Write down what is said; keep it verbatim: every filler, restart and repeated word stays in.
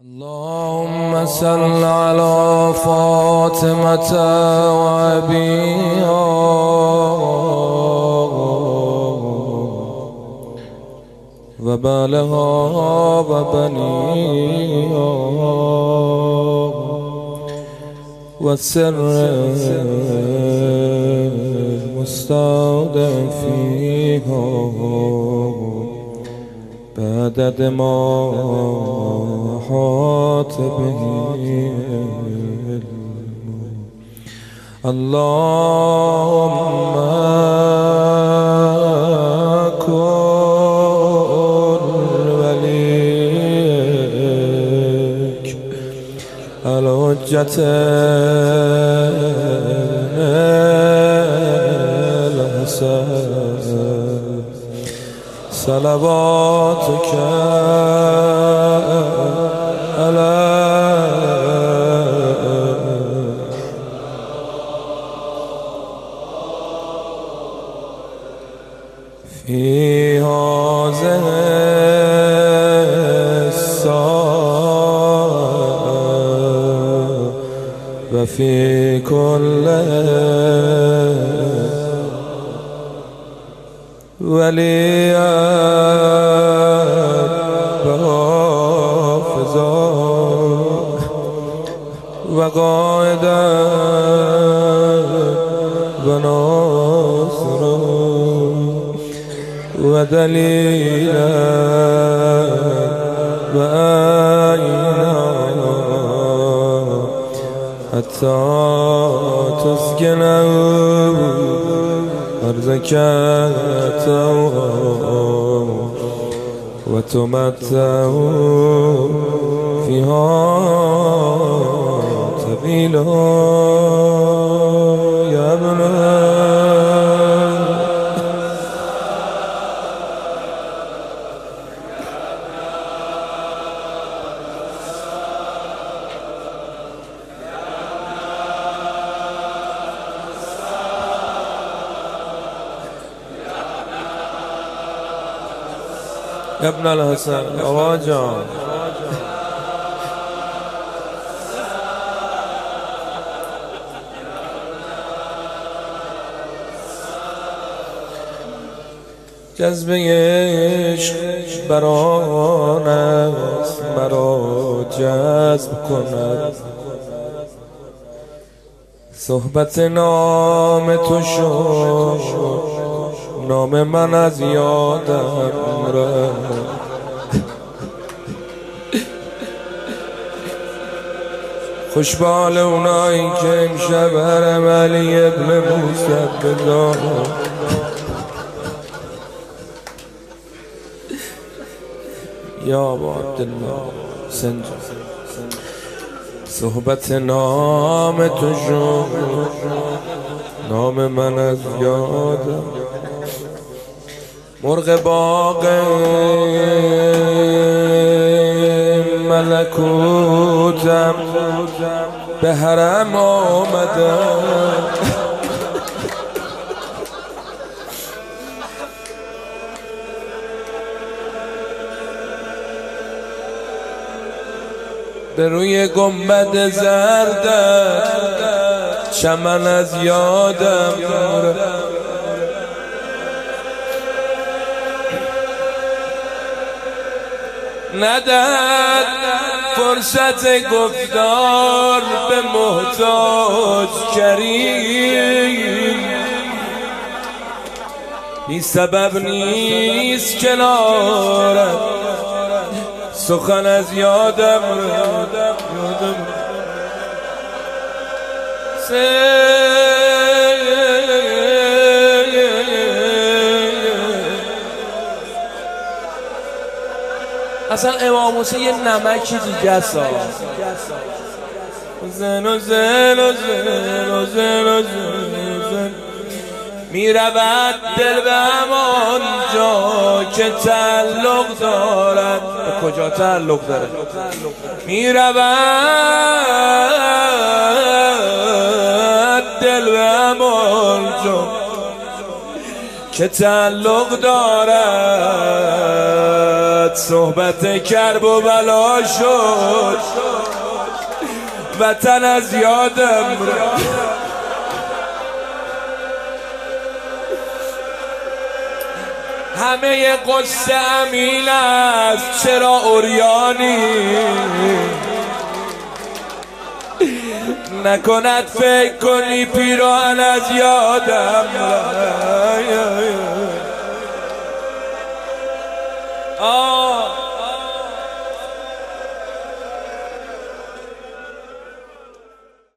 اللهم صل على فاطمة وأبيها وبالها وبنيها والسر المستودع فيها بعدد ما حاط به اللهم كن وليك الحجة الحسن صلواتك في هذه الساعة وفي كل وليا وحافظا وقائدا وناصرا ودليلا وآينا حتى تسكنه أرضك وتمتع فيها طويلا يا ابن يا ابن الحسن أواجع جذبه عشق بران است مرا جذب کند صحبت نام تو شد نام من از یادم رفت خوشبال اونایی که امشب حرم علی ابن موسی بدار یا ابا عبدالله سنجا صحبت نام تو شد نام من از یادم مرغ باغ ملکوتم به حرم آمدم به روی گنبد زردت چمن از یادم نداد فرصت گفتار به محتاج کریم بی سبب نیست کنارم سخن از یادم یادم اصلا امام حسین یه نمکی دیگه است زن و زن و زن و زن و زن می رود دل به همان جا که تعلق دارد. به کجا تعلق دارد؟ می رود دل به همان جا که تعلق دارد رفت صحبت کرب و بلا شد وطن از یادم رفت همه قصه امین است چرا عریانی نکند فکر کنی پیراهن از یادم رفت